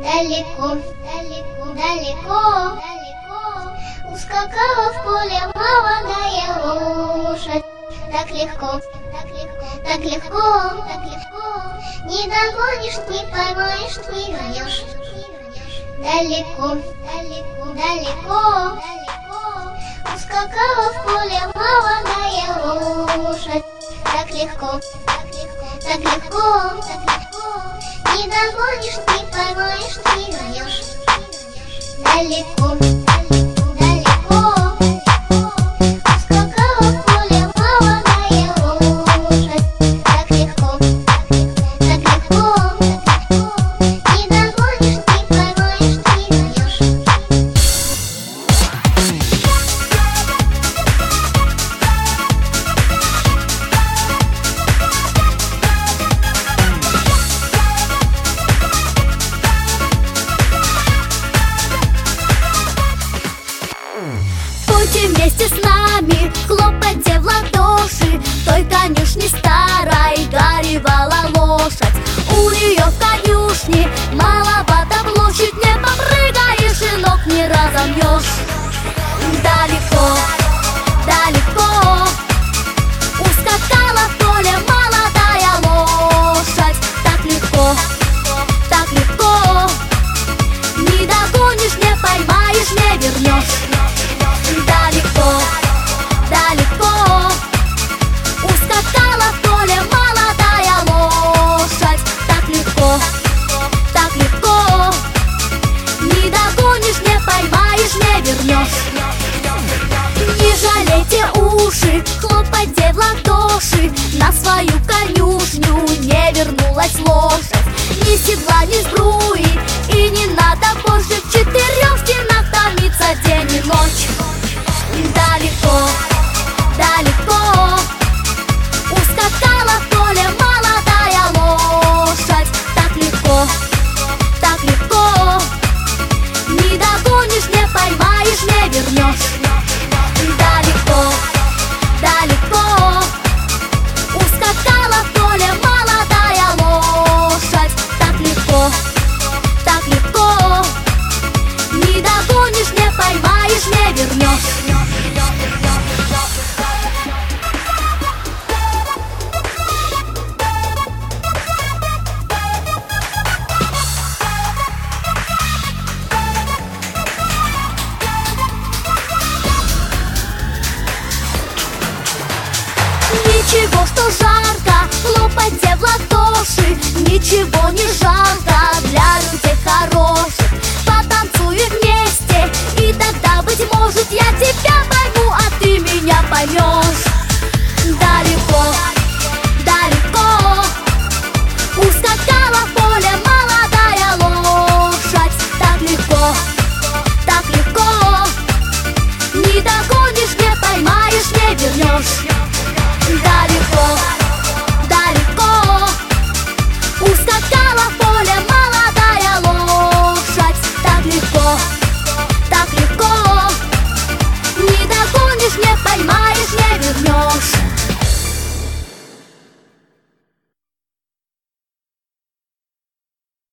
Далеко, далеко, далеко, далеко ускакала в поле молодая лошадь. Так легко, так легко, так легко, так легко не догонишь, не поймаешь, не вернешь. Далеко, далеко, далеко, далеко ускакала в поле молодая лошадь. Так легко, так легко, так легко, так легко не догонишь, не поймаешь, не вернешь. Далеко, далеко, далеко, далеко ускакала в поле молодая лошадь. Так легко, так легко, так легко не догонишь, не поймаешь, не вернешь. Пойте вместе с нами, хлопайте в ладоши. В той конюшне старой горевала лошадь. У нее в конюшне маловато площадь. Не попрыгаешь и ног не разомнешь. Далеко, далеко ускакала в поле молодая лошадь. Так легко, так легко не догонишь, не поймаешь, не вернешь. Далеко, далеко ускакала в поле молодая лошадь. Так легко не догонишь, не поймаешь, не вернешь. Не жалейте уши, хлопайте в ладоши. На свою конюшню не вернулась лошадь. Ни седла, ни сбруи, и не надо больше в четырех стенах томиться день и ночь. Далеко, далеко ускакала в поле молодая лошадь. Так легко не догонишь, не поймаешь, не вернешь. Далеко, далеко ускакала в поле молодая лошадь. Так легко не догонишь, не поймаешь, не вернешь. Ничего, что жарко, хлопайте в ладоши. Ничего не жалко,